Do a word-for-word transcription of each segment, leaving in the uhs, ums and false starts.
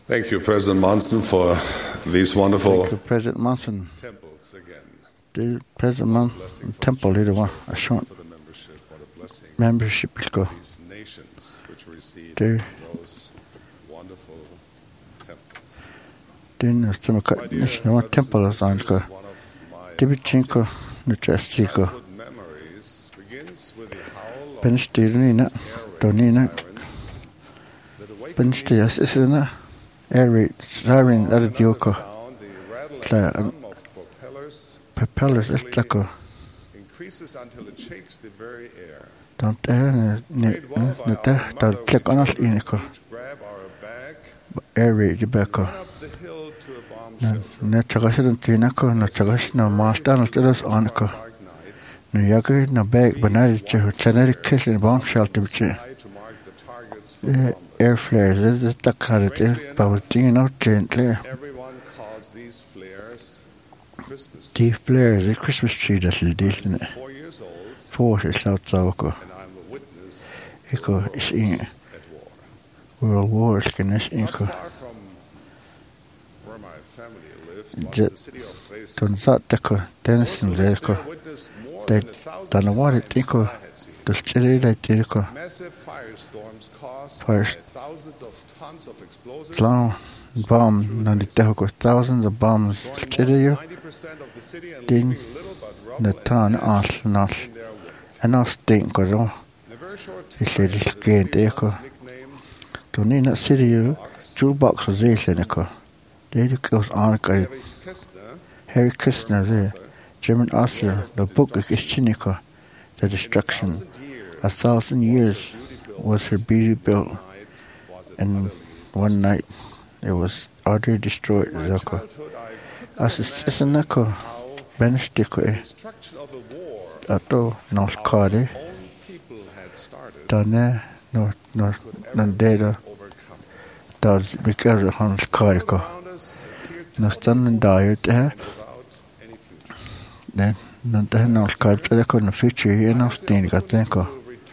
Thank you, President Monson, for these wonderful Thank you, President Monson. temples again. The President Monson temple leader was a short For the membership, what a blessing membership go. these nations which receive The those wonderful temples. Din some national temple is on go. One of my Tibichinko Nuchastico. childhood memories begins with the howl of Benstyrina Donina sirens that awaken Benstyas isn't air raid siren at a dioko. sound, the rattle Cla- and hum of propellers Propellers is taco. increases until it shakes the very air. Don't air Nita don't click on us inico. Each grab our bag, Air raid Jibeko. run up the hill to a bomb shelter. Netagas and Tinaco, Natagas, no master, no Tilas Onco. Dark night, No Yagi, no bag, Banari, Chanetic kiss in bomb shelter. high to mark the targets for The bombers. air flares is the takarate, but we're taking out gently. Everyone calls these flares Christmas trees. The flares, the Christmas tree that's a deal in it. Four years old, Four is out Zawako. and I'm a witness Eco is in at war. World War, can this Not Eco. far from where my family lived was The- the city of Dresden. Don't that deco, Dennis Those who and lived Zelko. there witnessed more They than a thousand don't know what it times Eco. what I had seen. The city like Tico. Massive firestorms caused Fire- by thousands of tons of explosives, Clown bomb, no, the Teho thousands of bombs. destroying more City than you, ninety percent of the city and Din- leaving little but the rubble town, and all, ash not. in their wake. And I'll stink, cause oh, In a very short He time, said the it's city gained echo. was nicknamed don't need that city you. Jewel box was there, Seneca. They goes on, Harry Kistner, Harry Kistner there. German author, the book is Chinica, The Destruction. thousand years, A thousand years was her beauty built, night was it and utterly one night it was utterly destroyed. In my Zoko. childhood, I could As not it's imagine Seneca, how Benestico, the destruction of a war Ato, North Cardi, our own people had started Dane, no, no, no, data, overcome. does because of Hans Carico. Around us appeared to No standing diet there. without any future. Then, no, then North Cardi, they couldn't feature you in Austin, got To Tenko. return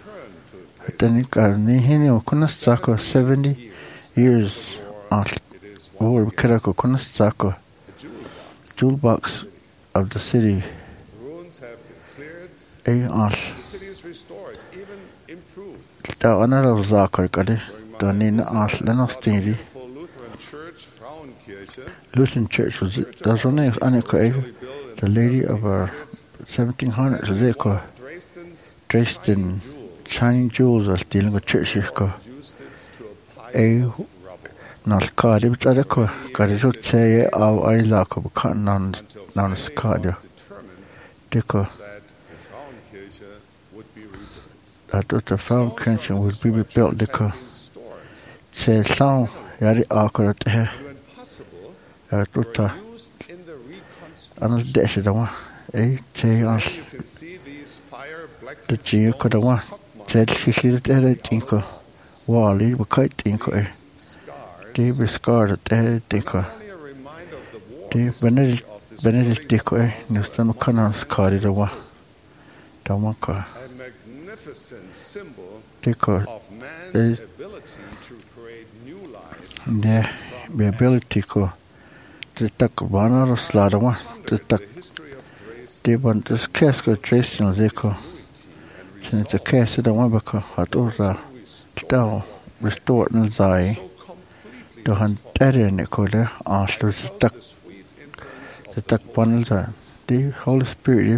to Dresden. Then he got me, he knew, couldn't stako seventy years off. It is Or once again Kirako, couldn't stako the jewel box. jewel box of the city. The ruins have been cleared. A off. The city is restored, even improved. The honor of Zakar, got it. During my Don't need visit, off, I then saw off the Stevie. beautiful Lutheran church, Frauenkirche, Lutheran Church was it. That's one name, Annika, originally built in the lady of our seventeen hundreds, was it, one of Dresden's Dresden, jewels, shining jewels, was dealing with churches, go. used it to apply A of rubble North Cardi, but I go, got it out, say, of I lock of cotton on, until on finally the it Cardi. was determined Dico, that the Frauenkirche would be rebuilt. that was the found Christian would be built, Dico. Had been stored. Say, song, yari awkward, eh, And when possible, that was the, were used in the reconstruction. and it's dead, the one, eh, say, on You can see these fire black the G, could have one, said, she said, it, I think, Wally, but quite think, eh, scars. they were scarred at the Dico. Only a reminder of the war The Benedict, Benedict Dico, eh, Nustan Connors Cardi, the one, the one car, a magnificent symbol Dico, of man's There's- ability to create new life. the, the ability to, to take one out of slaughter one, to The take, history of Dresden they want this case go tracing, Dico. Since the case of the one, because I thought that, still, restored in Zai. so completely The hunter in the corner, after the stuck, the sweet influence of the tuck one of the, the Holy Spirit,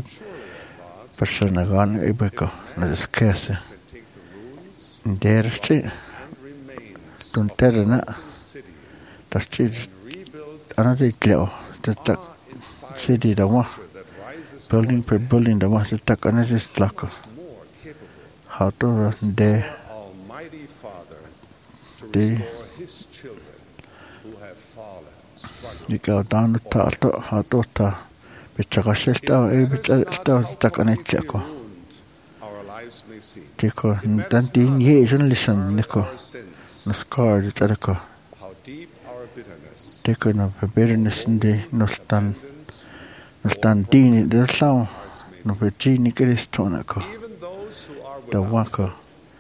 person again, a beco, and this case, can take the ruins and there street, and remains don't tell it, of the city the street, and rebuild another glow, the tuck awe-inspired city, the one, structure that rises building per forth building, the one, the tuck another slack, more capable how to run there, Almighty Father to The- restore His children who have fallen, struggling. you go down the top, how to ta, which I shall tell, a bit of stuck on it, Jaco. Wound our lives may seem. Dico, then the years and listen, Nico, Our sins, the scar, the Jericho. how deep our bitterness, Dico, no, the bitterness in the, no stand, abandoned, no stand, dini, the sound, hearts may no, Virginia Christonico, be. Even those who are the without, waka, who live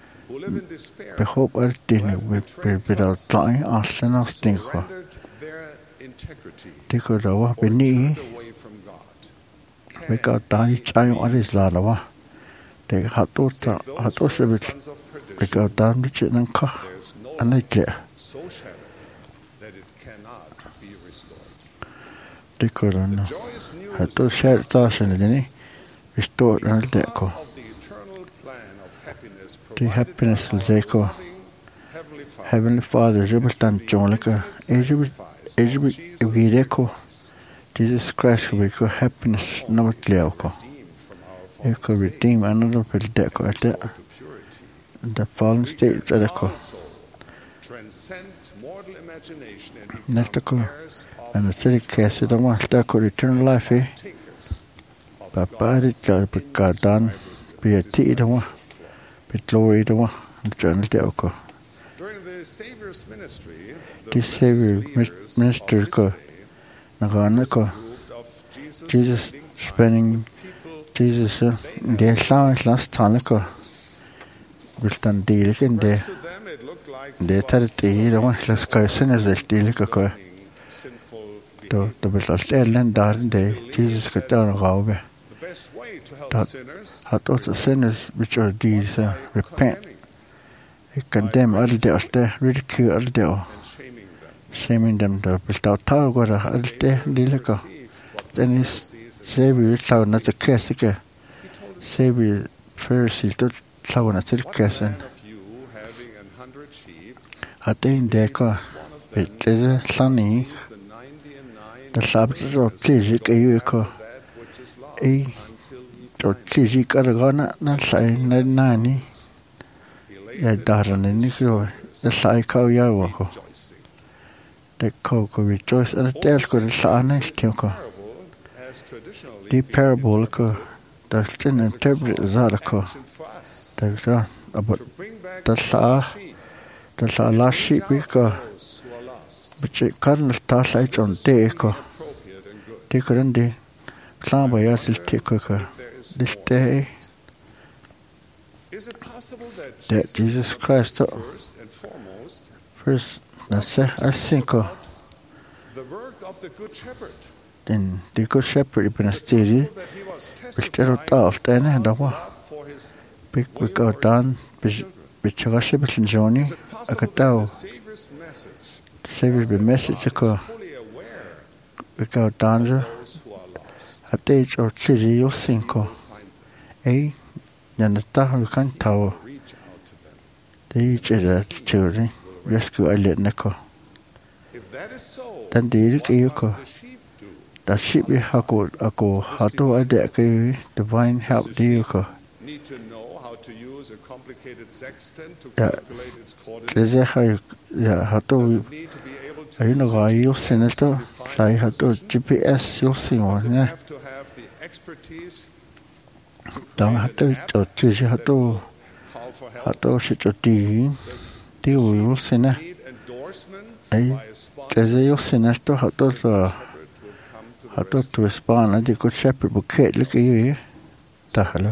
live in despair, behop ar dini who have be betrayed bidal us, tlai aslan os dinko. surrendered their integrity, Diko dawa or bini turned away from God, be ka can dani be chayo aris la lawa. De hatu ta save those hatu who are sebit sons of be perdition. ka dan bichi nang ka There's no anai life so shattered that it cannot be restored. Diko The rana. joyous news Hatu of share God's tashin grace, dini. Restore nal de ko. because of the eternal plan of happiness The provided happiness by will our take off. loving Heavenly Father, Heavenly Father, jubel tan jonglika. Ejubel ejubel evire ko. Jesus Christ will be happiness no tleo ko. redeemed from our He could redeem another pilde ko at fall to purity. the fallen state at ko. Also transcend mortal imagination and Next become ko. heirs of And the city case the one that could eternal life eh. takers of Papa God's it ka ka dan be a tea the one. Be glory the one. The journal de ko. During the Savior's ministry, the This Savior religious mis- leaders minister of his ko. day Nagana ko. approved of Jesus, Jesus spending people Jesus de last last time ko. Wiltan deal in de to them it looked like de tar tea the one las ka sinners de deal ko. sinful To to be last ellen dar de Jesus ka ta gawe. The best way to help Dat sinners hat also sinners which are these uh, repent. condemning He condemn all the oste, ridicule all the and shaming them. shaming them to bestow tar go all the dilika. Received what Then he Savior saw not the case again. he told his Savior Pharisee to saw not the What case. man of you having an hundred sheep, Hat in deko one of them it is a sunny leaves the ninety and nine the Sabbath of please you ko that which is lost e until he to finds please kargana na sai na nani it. He ya laid it daran ni ko the sai ka ya wo ko rejoicing. the ko ko rejoice and tell ko the sa na still ko Parable has traditionally the been parable ko the tin interpret zara ko action for us the sa about to bring back the sa sheep, the sa la sheep ko those who are lost, but karn ta sai chon te ko appropriate and good. te kran de sa ba ya sil te ko ko There is this more. day Is it possible that that Jesus Christ first and foremost first na se I think ko the work of the Good Shepherd? den the good shepherd ibn stiri That he was Bistero testifying ta of den da God's wa love for his big we go down bi chagashe bi joni Is it possible that akatao the Savior's message Savior was the that message God ko is fully aware we go down of those who are lost? ate or chiri yo He cinco will find them, e yana ta hu kan tawo reach out to them. de chira chiri rescue ale nako If that is so, dan de ri what ke must ko the sheep do? da ship bi hako ako hato ade ke divine help de ko Need to know how to use a complicated sextant to Yeah. calculate its coordinates? Leze ha ya hato Does it need to be able to ayun use ga a yo G P S senato to define sai its hato position? G P S yo singo Does it ne have to have the expertise to da create hato an app cho chiri that hato will call for help? hato shi cho ti Does ti the yo sheep sena need endorsement Ay, by a sponsor? leze yo senato hato The to shepherd will come to the hato rescue. to respond ade ko shepherd buket le ke ye ta hala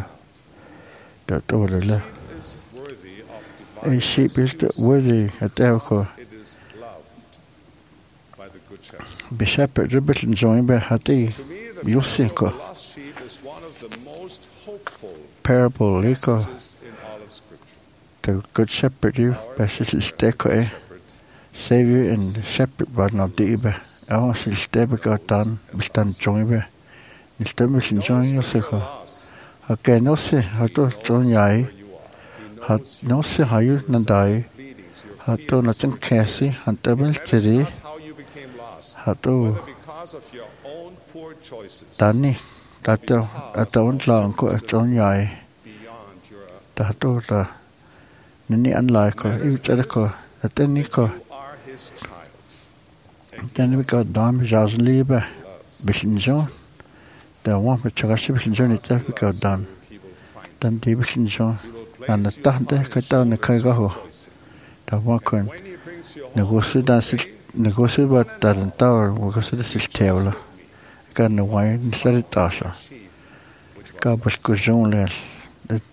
da to le Sheep is worthy of divine a sheep is the rescues. worthy at ko It is loved by the Good Shepherd. be shepherd ribet join be hati To me, the yo parable of cinco the lost sheep is one of the most hopeful parable liko passages in all of Scripture. the good shepherd you Ours be is the steko e shepherd, savior and shepherd but not the be I sil stebe go dan bistan join be ni stebe sin knows join when yo you're seko lost, okay no se hato join yai where you are. He hat knows no se hayu na dai bleedings, your hato na fears, tin your kasi sins. hantabel It matters tiri not how you became lost, hato whether because of your own poor choices, tani tato atawon lang ko join yai beyond your tato ta nini an lai ko i tere ko ateni ko you are his child. And then we got dam jazz liebe bisschen so der one mit chagashi bisschen so nicht we got done he will find dann die bisschen so he will an place der you tante on ka his ta ne kai ga ho choice. da wa kon When he brings you home, negocio da sil negocio ba dar ta wo ko se sil tevla ka ne wa ni sare ta sha sheep, which was ka bas ko jon le but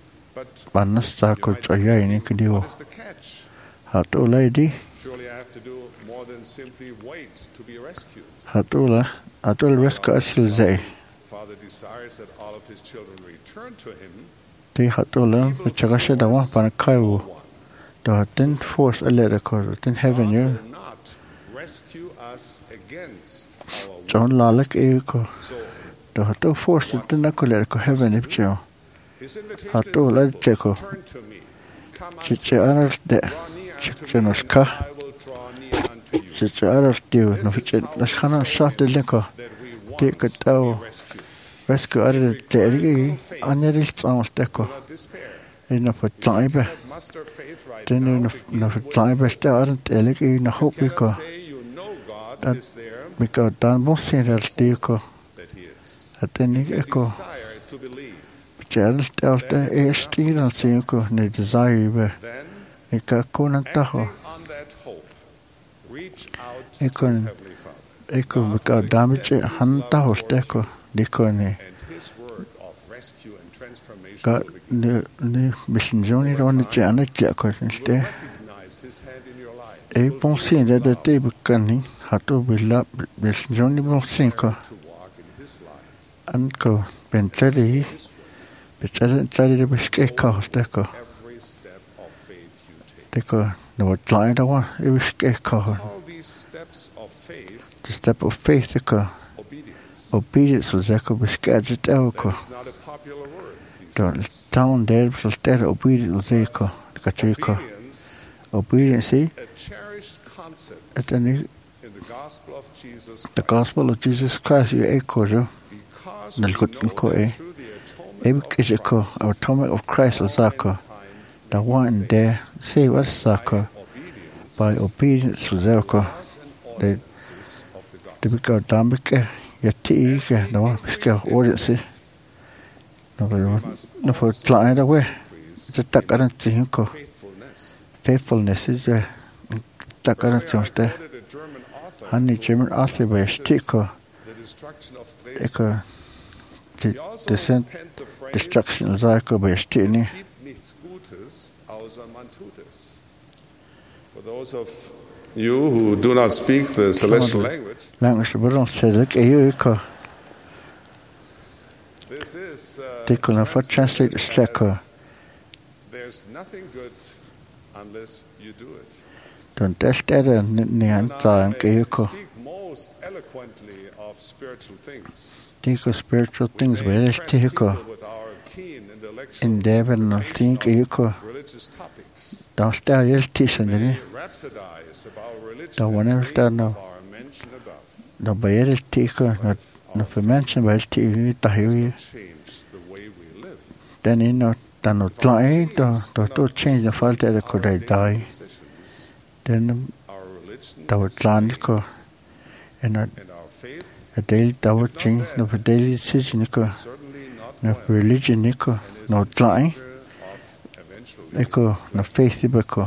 Bannas Sako Chayani Kidio. What is the catch? Hatu lady, Surely I have to do more than simply wait to be rescued. Hatula, Atul Resca Silze. Father desires that all of his children return to him. The Hatula, the Chagasha da one Panakaiwu. The ten force a letter cause, ten heaven God you. will not rescue us against our will. John Lalek Eco. So The Hatu force the Nakoleko heaven if you. his invitation Hatu is led simple. Checo. Turn to me. Come unto Chiche me. Arnold de Draw near unto me, and Chichenoska. I will draw near unto you. Chiche Arnold Dew. No Fiche Nashana shot the Linko. That we want Take to it be out. rescued. Rescue out of the Terry. Aniril Sounds Do Deco. not despair. In a time. Cannot muster faith right Then now. in Begin a with time best aren't Elec in a hope cannot because say you know God that- is there, because Dan Mossin al Dico that he is. at the You Echo. desire to believe. Charles tells the Estin and Cinco, ne desire, Then, Nika Conan Taho, acting on that hope, reach out to Econ- Heavenly Father. Echo because damage Hantaho Steco, Dicone. And his word of rescue and transformation Got will begin. the the Mission Johnny on the Janet Jackal You will instead. recognize his hand in your life. A You will bon feel sin his that the love table canning, Hato will up Mission Johnny bon cinco, to walk in his light. and go Bentlery, His word. but I didn't tell you the biscuit cost, Deco. Every step of faith you take. Deco, no client I want, it was scared cost. All these steps of faith, The step of faith, Deco. obedience. Obedience was Deco, was gadget Elco. That is not a popular word these The days. town there was there, obedience was Eco, the Catrico. Obedience Obedience, see, is a cherished concept at the, in the gospel of Jesus the Christ. gospel of Jesus Christ, you echo, you. Because Nel we gut know in ko that eh. through the atonement Ebi of kishiko, Christ, our atomic of Christ was Zako. mankind The may be one saved there, say what's by Zako, obedience by obedience to Zako. laws and They- ordinances of the The gospel. big dambike, yeti ike, the one biska audience. No, no, for client away. The takaran tinko, Faithfulness. faithfulness is a takaran Earlier, I tinko there. quoted a German author Honey, who German author by Stiko, the destruction of Dresden. Eko, the He also descent, penned the phrase, destruction of Zako by Stini. "Es gibt nichts Gutes, außer man tut es." For those of you who do not speak the celestial language, Language, but don't say, look, you echo. this is uh, They could not translate the translated slacker. as, "There's nothing good unless you do it." Don't test that and And Nianta I and Kayuko. speak most eloquently of spiritual things. Think of spiritual We things, may but it's impress people Tihiko. with our keen intellectual In Devon, no interpretation think Kayuko. of religious topics. Don't stay yell Tishan, May didn't rhapsodize about religion Don't and whenever dream that no. of our mention above. No, by yell Tiko, not no for mention by Tihu, Tahu. Change the way we live. Then in no, then no flying, don't do change the fault that could I die. Decisions, Then our religion the Atlantico and a and our faith a daily tower change, no for daily decision, certainly not no one, for religion, Nico, and is no in flying, danger of eventually Nico, no faith, Ibako.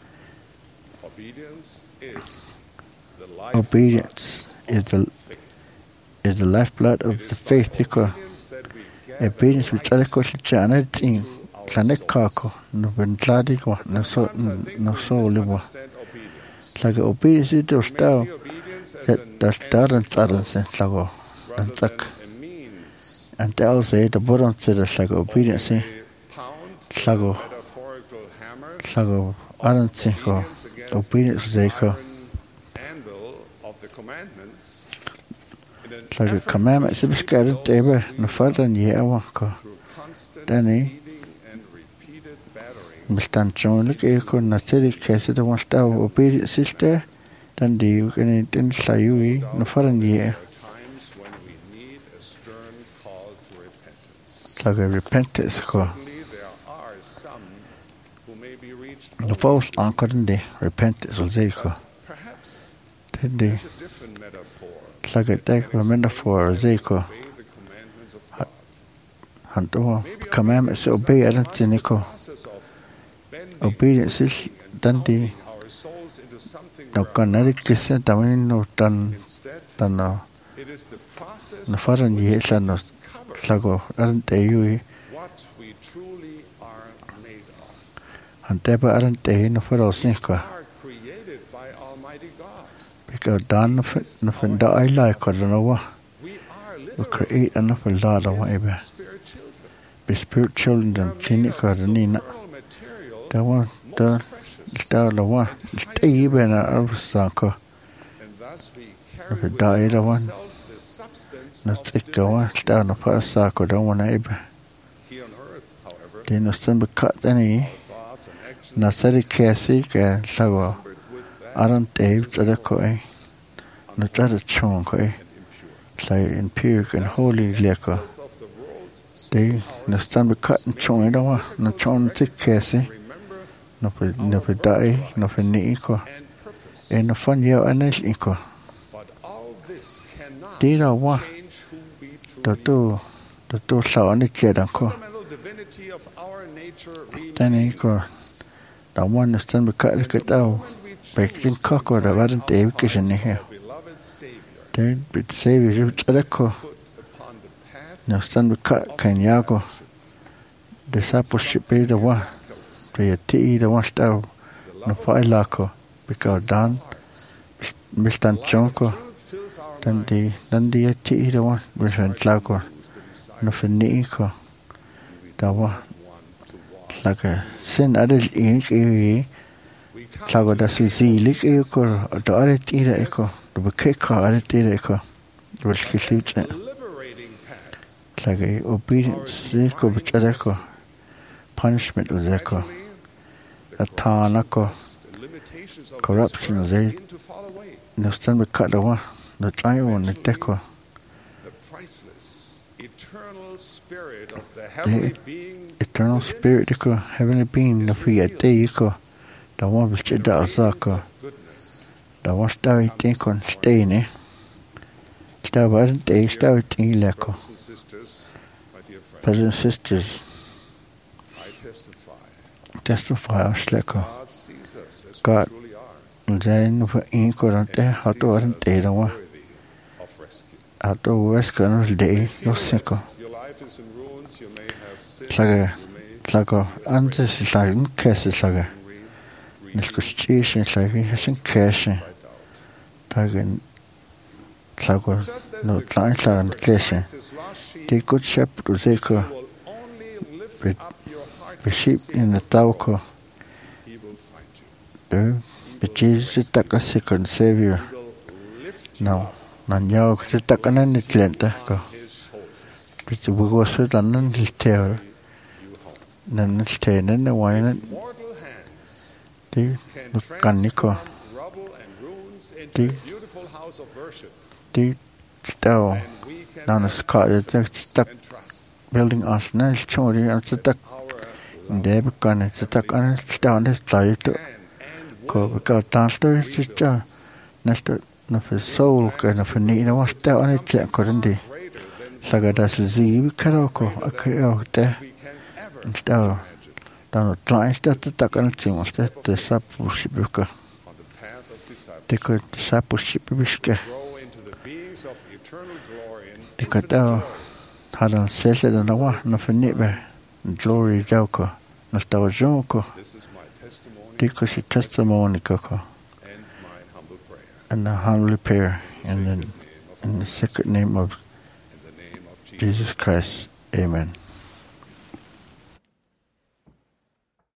obedience is the life Obedience is the of faith. is the lifeblood of It the is faith, by Nico. obedience that we get Obedience the which right other question chana ting to planet our souls. kako no bentladi ko no so Sometimes I think no we so libo misunderstand obedience. like obedience is to We may stau see obedience as that an that end daran in tsaran itself sen lago rather and than tak a means. and tell say the bottom to the like obedience Only a pound with a Lago. metaphorical hammer lago aran sin ko obedience against obedience the they ko iron anvil of the commandments in an like a effort commandment to se shape beskaret those ebe we no faltan ye awa ko through constant Danny. feeding and repeated battering. mistan chon like e ko na teri kese the one stau obedience sister dan di you can in sayui no faltan ye There are times when we need a stern call to repentance. like a repentance ko Certainly there are some who may be reached the only false this anchor in the repentance will say ko Perhaps then the there's a different metaphor. like a take a metaphor zeko Obey the commandments of God. hanto Maybe commandments obedience obey is not aran so much the tiniko process of bending, obedience is twisting, and dan di pounding our souls into something no we're kanari not. kisa tamin no tan Instead, tan no it is the process no by faran which ye we sa no discover lago aran te yui what we truly are an deba aran te no for os ni ko are created by Almighty God. because dan no no fin da I like ko no wa We are we literally create an of la da wa ebe His spirit children. be spirit children We are dan made tini of ko ni na supernal material, da wa da most precious, da la wa te ibe na arsa ko and thus we no carry fin da I within da wa ourselves the substance no of tsika wa divinity. da no pa sa ko da wa na ebe Here on earth, however, de no stand be cut any our thoughts and actions na sari kesi ke la wa numbered with that aran te tsara ko ai no tsara chong ko ai and impure. play in pure and holy leko Filth of the world de no stand be cut and chong da wa no chong te kesi remember no pe no pe dai no pe ni ko and purpose. e no fan yo anel ko But all this cannot de ra wa change who we to truly to to to sa ani ke dan ko fundamental divinity of our nature tani ko remains. da wa no stand be cut ke tao When we pe choose kin ko ko da waran te ke shen he our beloved Savior, de be save you tsara ko foot upon the path no stand be cut kan ya ko discipleship be da wa to ye ti da wa sta no fa la ko because dan mistan chong ko truth fills our dan di dan di ti da wa we shan tla ko no fa ni ko da wa one to walk. la ka sin adel in ki We tla ko da si si lik e ko da are ti da ko do be ke ko are ti da ko do ki li tsa liberating path. tla ga obedience si ko be tsara ko punishment was there ko The atana ko the limitations of corruption this they world begin to fall away. no stand be cut da wa no tsai won ne te ko The priceless, eternal spirit of the heavenly being eternal within spirit us ko heavenly being no fi te ko da wa bi che da za ko of goodness. da wa sta i te kon stay ne sta va te sta i te le ko Brothers and sisters, my dear friends, brothers and sisters I testify testify us le ko God sees us as God. we truly are, then for in ko ran te ha to ran te da wa worthy of rescue. a to wes ko no de no se ko Your life is in ruins, you may have sinned, Tlaga- you may tla ko antes la n kes la ga read, nes ko chi shin la ga hasin kes right out. ta ga tla ko Just as no the tla good tla shepherd kes finds his lost sheep, the good shepherd ze ko he will only lift Be- up your heart be and sheep say, in the tau ko he will find you. de be Jesus ta ka se kon savior He will lift you no up nan yo ko ta ka nan ni tlenta ko on his shoulders, bi tu bu so ta nan li te you home. nan ni te nan na wa nan Mortal hands di can no kan ni ko transform rubble and ruins into Di- a beautiful house of worship, di tau and we can nan have is ka ta ta and trust building us na chori an ta ta our de be kan ta ta kan ta ne ta to can and ko will ka ta sto ta na sto na fe soul ka na fe ni na wa ta an ta ko ndi greater than saga da si zi bi karo ko akao te we can ever sta imagine. ta no tla sta ta kan ti mo sta te sa pu shi bi ka On the path of discipleship, te ko sa pu shi bi ka grow into the beings of eternal glory and te ka infinite ta joy. ha dan se se da na wa na fe ni be glory ja ko na sta wa jo ko This is my testimony te ko si testimony ko ko and my humble prayer. and the humble prayer in the In the name of in the sacred name of in the name of Jesus. Jesus Christ amen